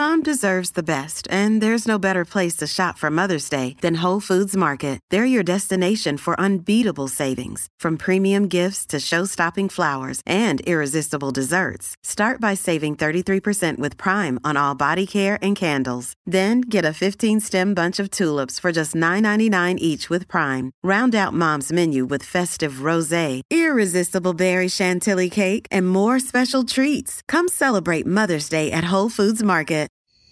Mom deserves the best, and there's no better place to shop for Mother's Day than Whole Foods Market. They're your destination for unbeatable savings, from premium gifts to show-stopping flowers and irresistible desserts. Start by saving 33% with Prime on all body care and candles. Then get a 15-stem bunch of tulips for just $9.99 each with Prime. Round out Mom's menu with festive rosé, irresistible berry chantilly cake, and more special treats. Come celebrate Mother's Day at Whole Foods Market.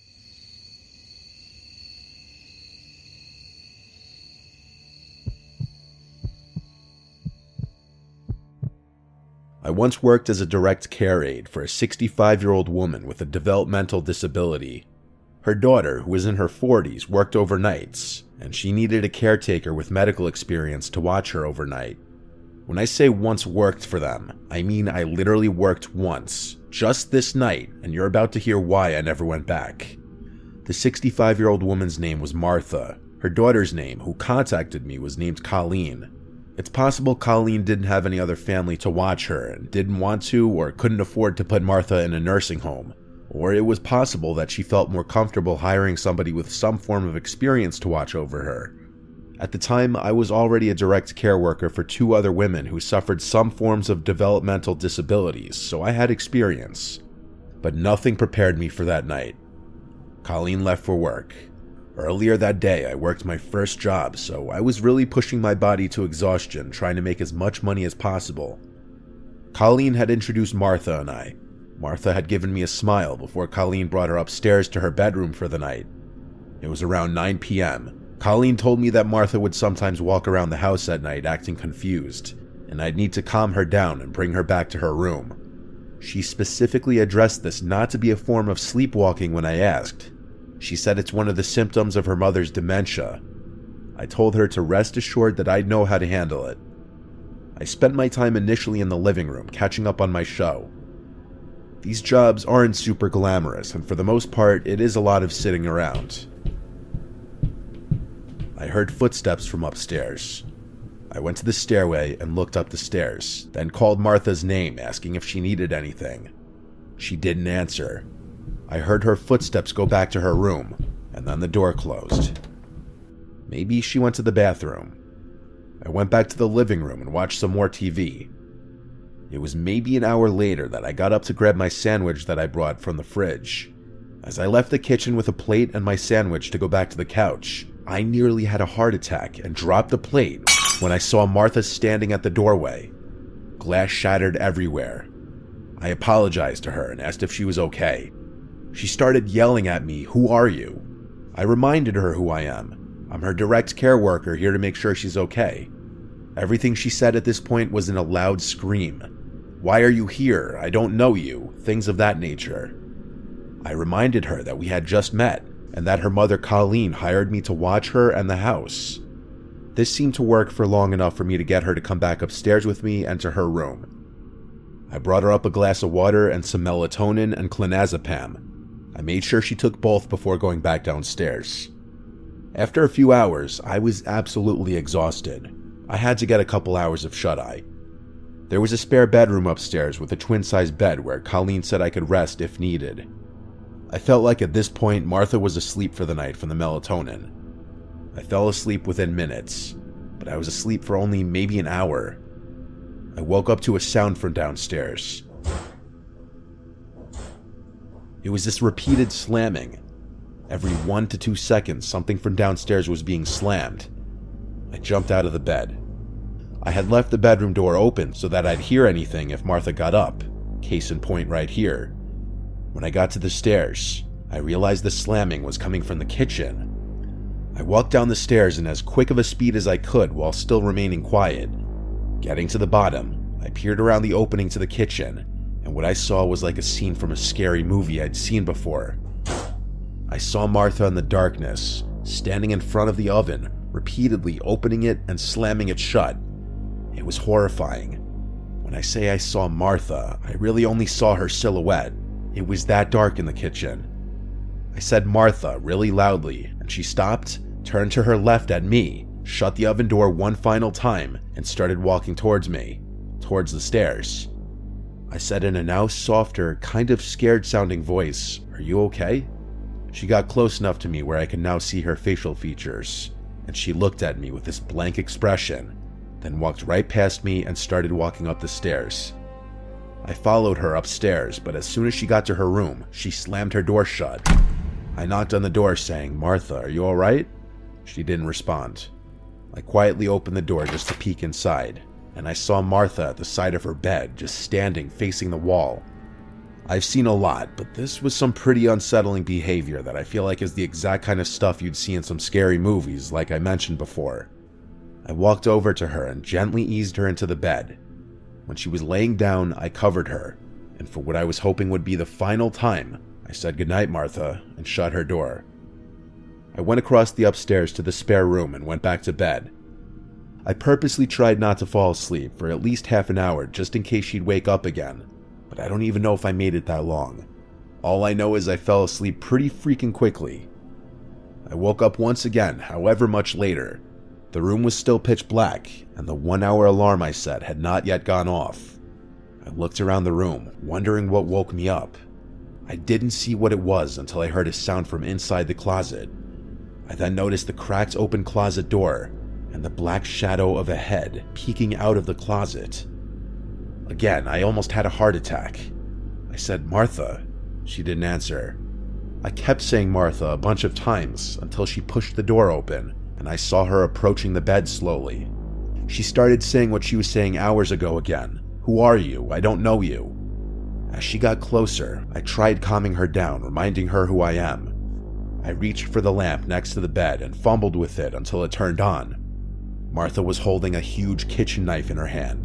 I once worked as a direct care aide for a 65-year-old woman with a developmental disability. Her daughter, who was in her 40s, worked overnights, and she needed a caretaker with medical experience to watch her overnight. When I say once worked for them, I mean I literally worked once, just this night, and you're about to hear why I never went back. The 65-year-old woman's name was Martha. Her daughter's name, who contacted me, was named Colleen. It's possible Colleen didn't have any other family to watch her and didn't want to or couldn't afford to put Martha in a nursing home. Or it was possible that she felt more comfortable hiring somebody with some form of experience to watch over her. At the time, I was already a direct care worker for 2 other women who suffered some forms of developmental disabilities, so I had experience. But nothing prepared me for that night. Colleen left for work. Earlier that day, I worked my first job, so I was really pushing my body to exhaustion, trying to make as much money as possible. Colleen had introduced Martha and I. Martha had given me a smile before Colleen brought her upstairs to her bedroom for the night. It was around 9 p.m. Colleen told me that Martha would sometimes walk around the house at night acting confused, and I'd need to calm her down and bring her back to her room. She specifically addressed this not to be a form of sleepwalking when I asked. She said it's one of the symptoms of her mother's dementia. I told her to rest assured that I'd know how to handle it. I spent my time initially in the living room catching up on my show. These jobs aren't super glamorous, and for the most part, it is a lot of sitting around. I heard footsteps from upstairs. I went to the stairway and looked up the stairs, then called Martha's name, asking if she needed anything. She didn't answer. I heard her footsteps go back to her room, and then the door closed. Maybe she went to the bathroom. I went back to the living room and watched some more TV. It was maybe an hour later that I got up to grab my sandwich that I brought from the fridge. As I left the kitchen with a plate and my sandwich to go back to the couch, I nearly had a heart attack and dropped the plate when I saw Martha standing at the doorway. Glass shattered everywhere. I apologized to her and asked if she was okay. She started yelling at me, "Who are you?" I reminded her who I am. I'm her direct care worker here to make sure she's okay. Everything she said at this point was in a loud scream. "Why are you here? I don't know you," things of that nature. I reminded her that we had just met and that her mother Colleen hired me to watch her and the house. This seemed to work for long enough for me to get her to come back upstairs with me and to her room. I brought her up a glass of water and some melatonin and clonazepam. I made sure she took both before going back downstairs. After a few hours, I was absolutely exhausted. I had to get a couple hours of shut-eye. There was a spare bedroom upstairs with a twin-size bed where Colleen said I could rest if needed. I felt like at this point Martha was asleep for the night from the melatonin. I fell asleep within minutes, but I was asleep for only maybe an hour. I woke up to a sound from downstairs. It was this repeated slamming. Every 1 to 2 seconds, something from downstairs was being slammed. I jumped out of the bed. I had left the bedroom door open so that I'd hear anything if Martha got up. Case in point right here. When I got to the stairs, I realized the slamming was coming from the kitchen. I walked down the stairs in as quick of a speed as I could while still remaining quiet. Getting to the bottom, I peered around the opening to the kitchen, and what I saw was like a scene from a scary movie I'd seen before. I saw Martha in the darkness, standing in front of the oven, repeatedly opening it and slamming it shut. It was horrifying. When I say I saw Martha, I really only saw her silhouette. It was that dark in the kitchen. I said "Martha" really loudly, and she stopped, turned to her left at me, shut the oven door one final time, and started walking towards me, towards the stairs. I said in a now softer, kind of scared sounding voice, "Are you okay?" She got close enough to me where I could now see her facial features, and she looked at me with this blank expression, then walked right past me and started walking up the stairs. I followed her upstairs, but as soon as she got to her room, she slammed her door shut. I knocked on the door saying, "Martha, are you alright?" She didn't respond. I quietly opened the door just to peek inside, and I saw Martha at the side of her bed, just standing facing the wall. I've seen a lot, but this was some pretty unsettling behavior that I feel like is the exact kind of stuff you'd see in some scary movies, like I mentioned before. I walked over to her and gently eased her into the bed. When she was laying down, I covered her, and for what I was hoping would be the final time, I said goodnight, Martha, and shut her door. I went across the upstairs to the spare room and went back to bed. I purposely tried not to fall asleep for at least half an hour just in case she'd wake up again, but I don't even know if I made it that long. All I know is I fell asleep pretty freaking quickly. I woke up once again, however much later. The room was still pitch black, and the 1-hour alarm I set had not yet gone off. I looked around the room, wondering what woke me up. I didn't see what it was until I heard a sound from inside the closet. I then noticed the cracked open closet door, and the black shadow of a head peeking out of the closet. Again, I almost had a heart attack. I said, "Martha." She didn't answer. I kept saying Martha a bunch of times until she pushed the door open, and I saw her approaching the bed slowly. She started saying what she was saying hours ago again. "Who are you? I don't know you." As she got closer, I tried calming her down, reminding her who I am. I reached for the lamp next to the bed and fumbled with it until it turned on. Martha was holding a huge kitchen knife in her hand.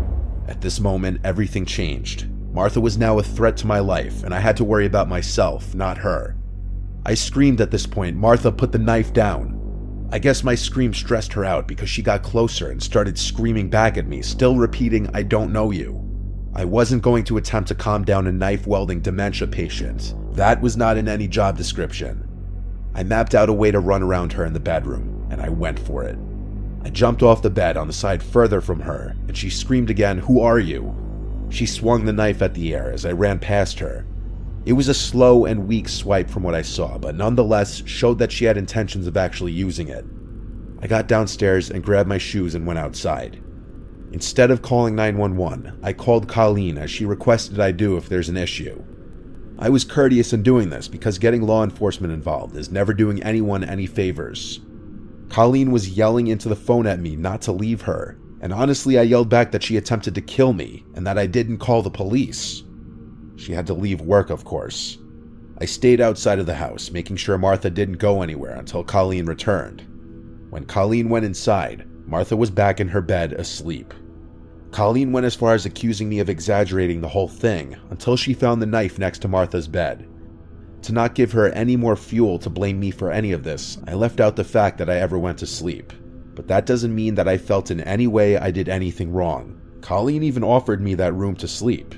At this moment, everything changed. Martha was now a threat to my life, and I had to worry about myself, not her. I screamed at this point. Martha, put the knife down. I guess my scream stressed her out because she got closer and started screaming back at me, still repeating, "I don't know you." I wasn't going to attempt to calm down a knife-wielding dementia patient. That was not in any job description. I mapped out a way to run around her in the bedroom, and I went for it. I jumped off the bed on the side further from her, and she screamed again, "Who are you?" She swung the knife at the air as I ran past her. It was a slow and weak swipe from what I saw, but nonetheless showed that she had intentions of actually using it. I got downstairs and grabbed my shoes and went outside. Instead of calling 911, I called Colleen as she requested I do if there's an issue. I was courteous in doing this because getting law enforcement involved is never doing anyone any favors. Colleen was yelling into the phone at me not to leave her, and honestly I yelled back that she attempted to kill me and that I didn't call the police. She had to leave work, of course. I stayed outside of the house, making sure Martha didn't go anywhere until Colleen returned. When Colleen went inside, Martha was back in her bed asleep. Colleen went as far as accusing me of exaggerating the whole thing until she found the knife next to Martha's bed. To not give her any more fuel to blame me for any of this, I left out the fact that I ever went to sleep. But that doesn't mean that I felt in any way I did anything wrong. Colleen even offered me that room to sleep.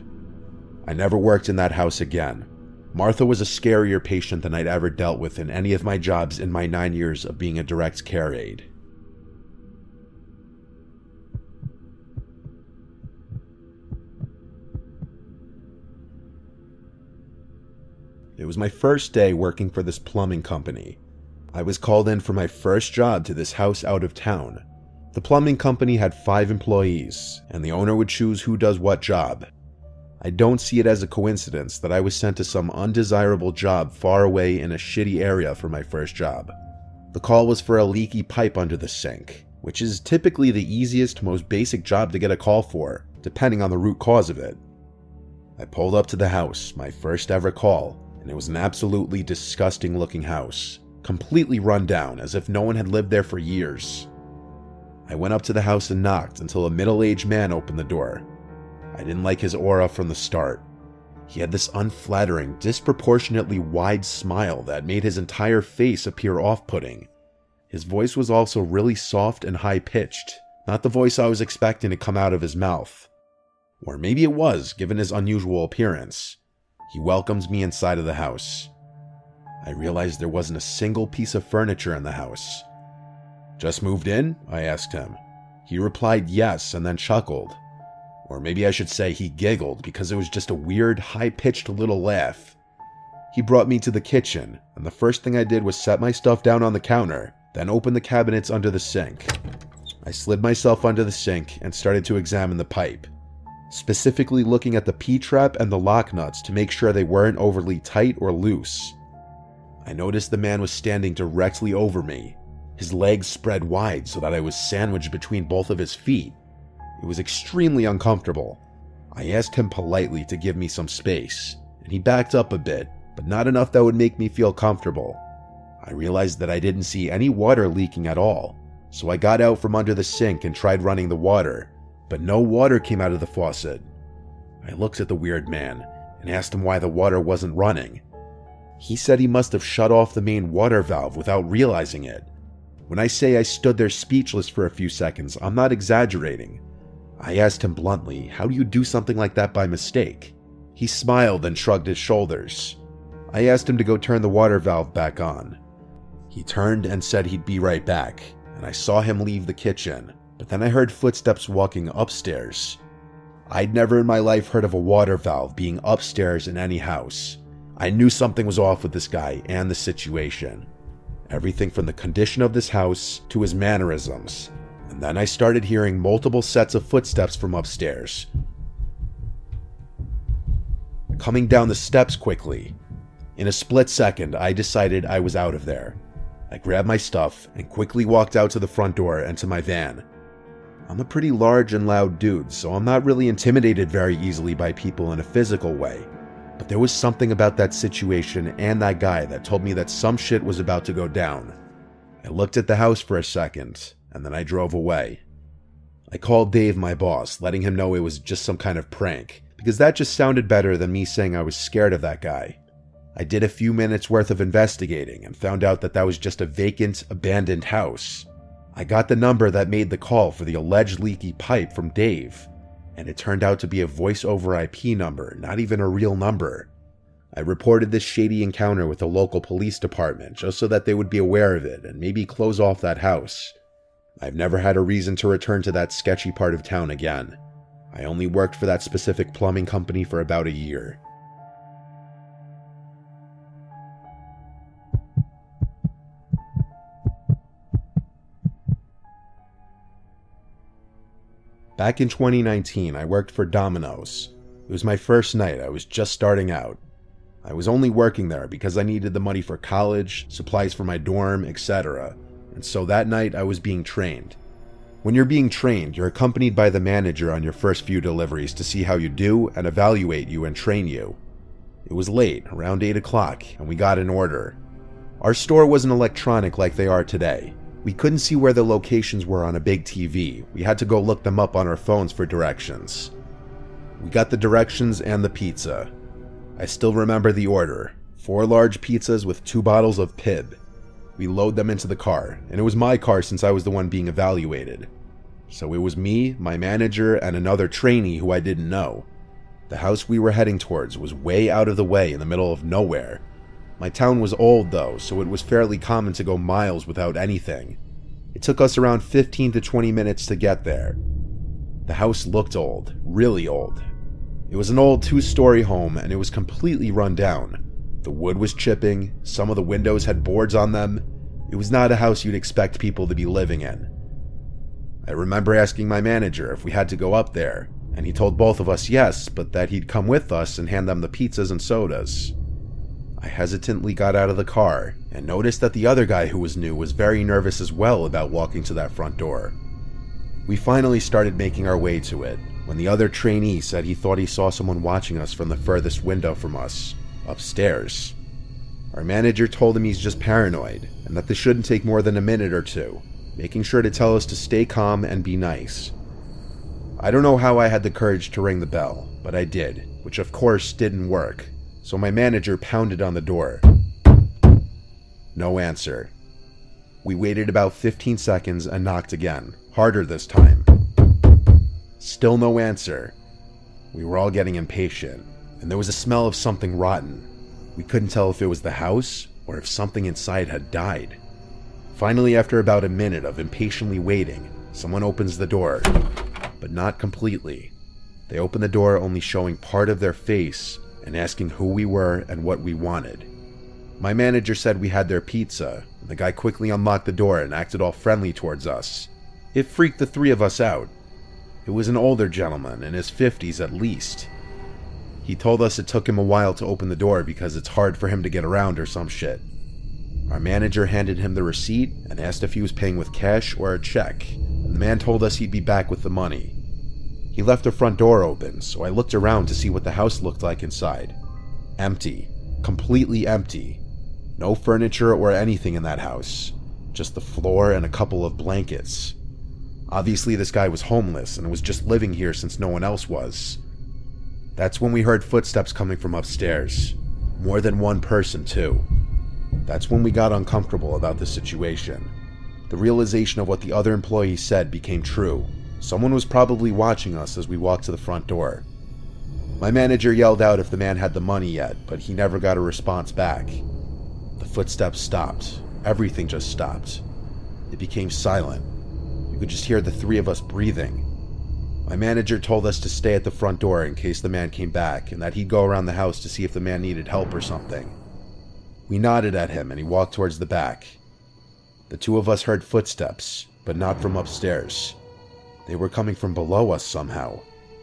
I never worked in that house again. Martha was a scarier patient than I'd ever dealt with in any of my jobs in my 9 years of being a direct care aide. It was my first day working for this plumbing company. I was called in for my first job to this house out of town. The plumbing company had 5 employees, and the owner would choose who does what job. I don't see it as a coincidence that I was sent to some undesirable job far away in a shitty area for my first job. The call was for a leaky pipe under the sink, which is typically the easiest, most basic job to get a call for, depending on the root cause of it. I pulled up to the house, my first ever call, and it was an absolutely disgusting looking house, completely run down as if no one had lived there for years. I went up to the house and knocked until a middle-aged man opened the door. I didn't like his aura from the start. He had this unflattering, disproportionately wide smile that made his entire face appear off-putting. His voice was also really soft and high-pitched, not the voice I was expecting to come out of his mouth. Or maybe it was, given his unusual appearance. He welcomed me inside of the house. I realized there wasn't a single piece of furniture in the house. "Just moved in?" I asked him. He replied yes and then chuckled. Or maybe I should say he giggled because it was just a weird, high-pitched little laugh. He brought me to the kitchen, and the first thing I did was set my stuff down on the counter, then open the cabinets under the sink. I slid myself under the sink and started to examine the pipe, specifically looking at the P-trap and the lock nuts to make sure they weren't overly tight or loose. I noticed the man was standing directly over me, his legs spread wide so that I was sandwiched between both of his feet. It was extremely uncomfortable. I asked him politely to give me some space, and he backed up a bit, but not enough that would make me feel comfortable. I realized that I didn't see any water leaking at all, so I got out from under the sink and tried running the water, but no water came out of the faucet. I looked at the weird man and asked him why the water wasn't running. He said he must have shut off the main water valve without realizing it. When I say I stood there speechless for a few seconds, I'm not exaggerating. I asked him bluntly, how do you do something like that by mistake? He smiled and shrugged his shoulders. I asked him to go turn the water valve back on. He turned and said he'd be right back, and I saw him leave the kitchen, but then I heard footsteps walking upstairs. I'd never in my life heard of a water valve being upstairs in any house. I knew something was off with this guy and the situation. Everything from the condition of this house to his mannerisms. And then I started hearing multiple sets of footsteps from upstairs, coming down the steps quickly. In a split second, I decided I was out of there. I grabbed my stuff and quickly walked out to the front door and to my van. I'm a pretty large and loud dude, so I'm not really intimidated very easily by people in a physical way. But there was something about that situation and that guy that told me that some shit was about to go down. I looked at the house for a second, and then I drove away. I called Dave, my boss, letting him know it was just some kind of prank, because that just sounded better than me saying I was scared of that guy. I did a few minutes worth of investigating and found out that that was just a vacant, abandoned house. I got the number that made the call for the alleged leaky pipe from Dave, and it turned out to be a voice-over IP number, not even a real number. I reported this shady encounter with the local police department just so that they would be aware of it and maybe close off that house. I've never had a reason to return to that sketchy part of town again. I only worked for that specific plumbing company for about a year. Back in 2019, I worked for Domino's. It was my first night. I was just starting out. I was only working there because I needed the money for college, supplies for my dorm, etc. And so that night I was being trained. When you're being trained, you're accompanied by the manager on your first few deliveries to see how you do and evaluate you and train you. It was late, around 8 o'clock, and we got an order. Our store wasn't electronic like they are today. We couldn't see where the locations were on a big TV. We had to go look them up on our phones for directions. We got the directions and the pizza. I still remember the order. 4 large pizzas with 2 bottles of Pib. We load them into the car, and it was my car since I was the one being evaluated. So it was me, my manager, and another trainee who I didn't know. The house we were heading towards was way out of the way in the middle of nowhere. My town was old though, so it was fairly common to go miles without anything. It took us around 15 to 20 minutes to get there. The house looked old, really old. It was an old 2-story home and it was completely run down. The wood was chipping, some of the windows had boards on them. It was not a house you'd expect people to be living in. I remember asking my manager if we had to go up there, and he told both of us yes, but that he'd come with us and hand them the pizzas and sodas. I hesitantly got out of the car and noticed that the other guy who was new was very nervous as well about walking to that front door. We finally started making our way to it when the other trainee said he thought he saw someone watching us from the furthest window from us, upstairs. Our manager told him he's just paranoid and that this shouldn't take more than a minute or two, making sure to tell us to stay calm and be nice. I don't know how I had the courage to ring the bell, but I did, which of course didn't work. So my manager pounded on the door. No answer. We waited about 15 seconds and knocked again, harder this time. Still no answer. We were all getting impatient, and there was a smell of something rotten. We couldn't tell if it was the house or if something inside had died. Finally, after about a minute of impatiently waiting, someone opens the door, but not completely. They open the door only showing part of their face and asking who we were and what we wanted. My manager said we had their pizza, and the guy quickly unlocked the door and acted all friendly towards us. It freaked the three of us out. It was an older gentleman, in his 50s at least. He told us it took him a while to open the door because it's hard for him to get around or some shit. Our manager handed him the receipt and asked if he was paying with cash or a check, and the man told us he'd be back with the money. He left the front door open, so I looked around to see what the house looked like inside. Empty. Completely empty. No furniture or anything in that house. Just the floor and a couple of blankets. Obviously this guy was homeless and was just living here since no one else was. That's when we heard footsteps coming from upstairs. More than one person, too. That's when we got uncomfortable about the situation. The realization of what the other employees said became true. Someone was probably watching us as we walked to the front door. My manager yelled out if the man had the money yet, but he never got a response back. The footsteps stopped. Everything just stopped. It became silent. You could just hear the three of us breathing. My manager told us to stay at the front door in case the man came back, and that he'd go around the house to see if the man needed help or something. We nodded at him and he walked towards the back. The two of us heard footsteps, but not from upstairs. They were coming from below us somehow.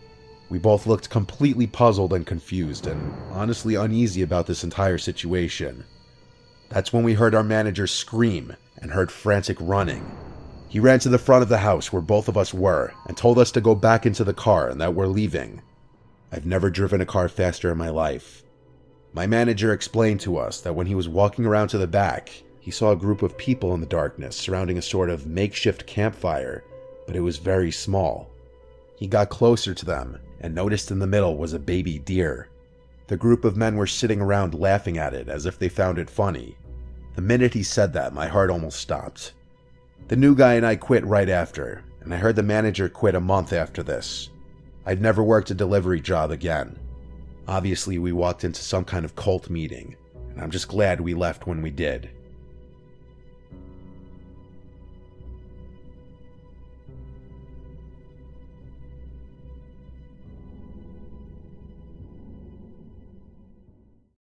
We both looked completely puzzled and confused, and honestly uneasy about this entire situation. That's when we heard our manager scream and heard frantic running. He ran to the front of the house where both of us were and told us to go back into the car and that we're leaving. I've never driven a car faster in my life. My manager explained to us that when he was walking around to the back, he saw a group of people in the darkness surrounding a sort of makeshift campfire, but it was very small. He got closer to them and noticed in the middle was a baby deer. The group of men were sitting around laughing at it as if they found it funny. The minute he said that, my heart almost stopped. The new guy and I quit right after, and I heard the manager quit a month after this. I'd never worked a delivery job again. Obviously, we walked into some kind of cult meeting, and I'm just glad we left when we did.